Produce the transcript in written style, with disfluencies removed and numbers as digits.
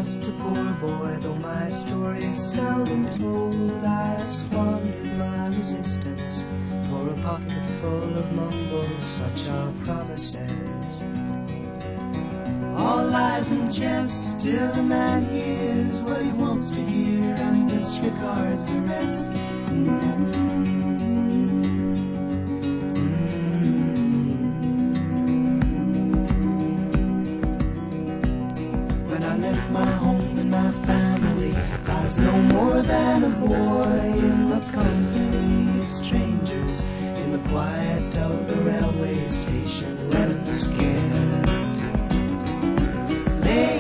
just a poor boy, though my story is seldom told. I squandered my resistance for a pocket full of mumbles, such are promises. All lies and jest, still a man hears what he wants to hear and disregards the rest. When I left my home and my family, I was no more than a boy in the company of strangers, in the quiet of the railway station, running scared.